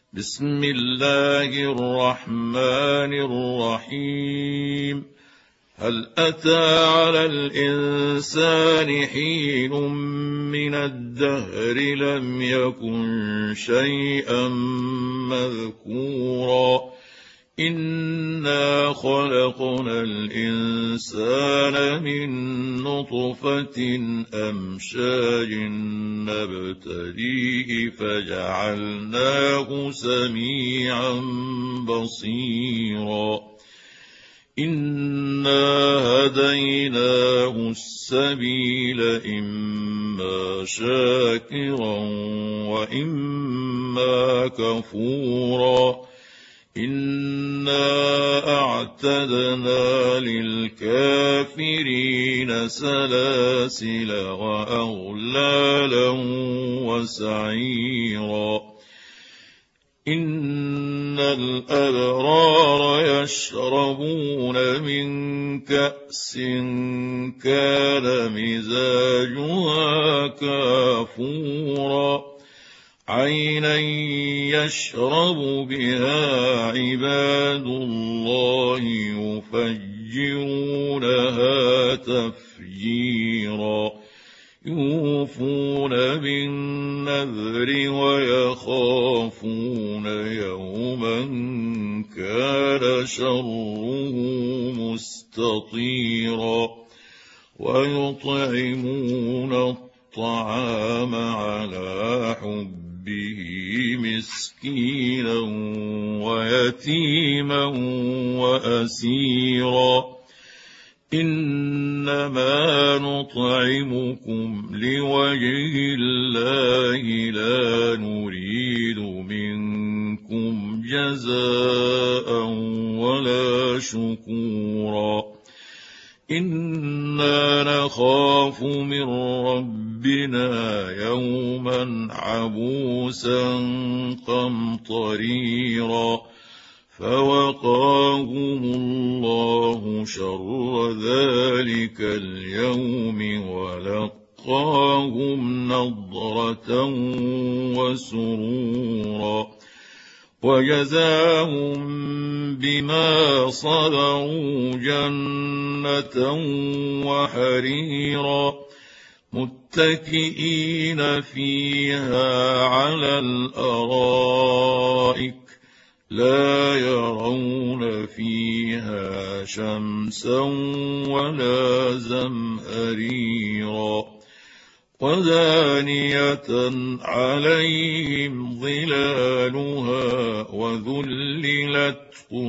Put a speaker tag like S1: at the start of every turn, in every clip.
S1: بسم الله الرحمن الرحيم. هل أتى على الإنسان حين من الدهر لم يكن شيئا مذكورا إنا خلقنا الإنسان من نطفة أمشاج نبتليه فجعلناه سميعا بصيرا إنا هديناه السبيل إما شاكرا وإما كفورا إنا أعتدنا للكافرين سلاسل وأغلالا وسعيرا إن الأبرار يشربون من كأس كان مزاجها كافورا عينا يشرب بها عباد الله يفجرونها تفجيرا يوفون بالنذر ويخافون يوما كان شره مستطيرا ويطعمون الطعام على حبه مسكينا ويتيما وأسيرا إنما نطعمكم لوجه الله لا نريد منكم جزاء ولا شكورا إنا نخاف من ربنا يوما عبوسا قمطريرا فوقاهم الله شر ذلك اليوم ولقاهم نضرة وسرورا وجزاهم بما صبروا جنة وحريرا متكئين فيها على الأرائك لا يرون فيها شمسا ولا زمهريرا ودانية عليهم ظلالها وذللت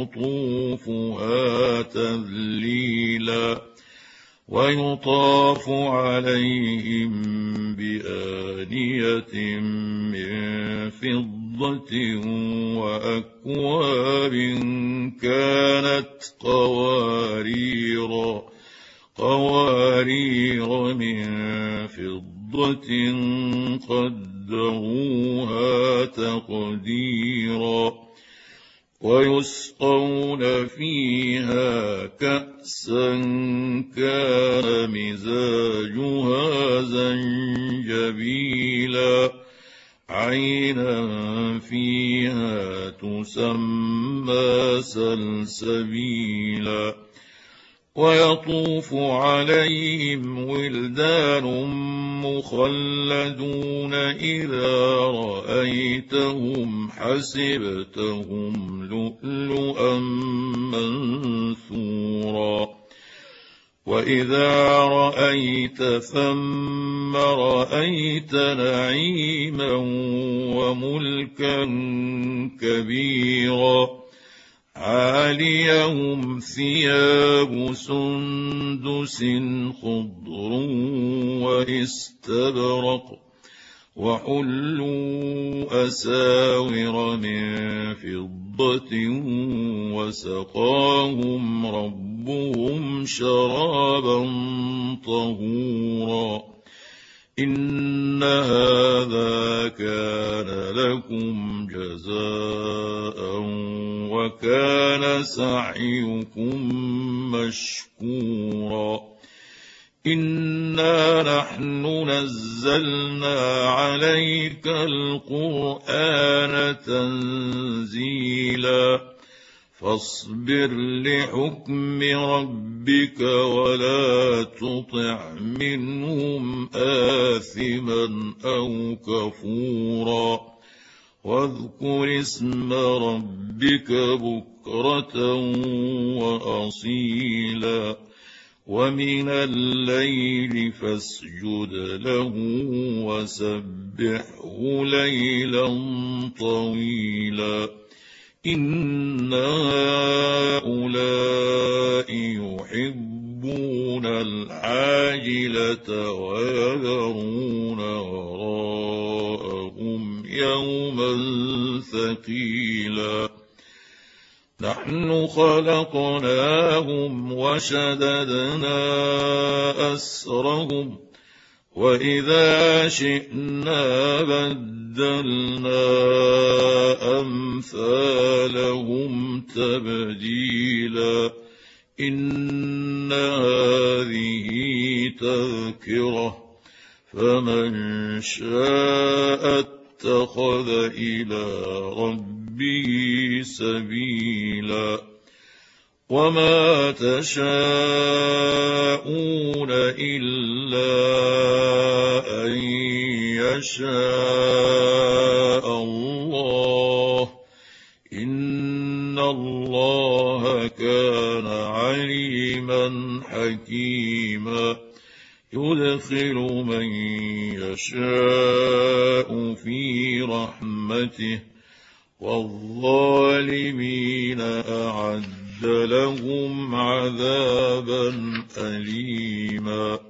S1: قطوفها تذليلا ويطاف عليهم بآنية من فضة وأكواب كانت قوارير من فضة قدروها تقديرا ويسقون فيها كأسا كان مزاجها زنجبيلا عينا فيها تسمى سلسبيلا ويطوف عليهم ولدان مخلدون إذا رأيتهم حسبتهم لؤلؤا منثورا وإذا رأيت ثم رأيت نعيما وملكا كبيرا عاليهم ثياب سندس خضر واستبرق وحلوا أساور من فضة وسقاهم ربهم شرابا طهورا إن هذا كان لكم جزاء وكان سعيكم مشكورا إنا نحن نزلنا عليك القرآن فاصبر لحكم ربك ولا تطع منهم آثما أو كفورا واذكر اسم ربك بكرة وأصيلا ومن الليل فاسجد له وسبحه ليلا طويلا إن هؤلاء يحبون العاجلة ويذرون وراءهم يوما ثقيلا نحن خلقناهم وشددنا أسرهم وإذا شئنا بدلنا أمثالهم تبديلا إن هذه تذكرة فمن شاء اتخذ إلى ربه سبيلا وما تشاءون إلا أن يشاء الله إن الله كان عليما حكيما يدخل من يشاء في رحمته والظالمين أعد لهم عذابا أليما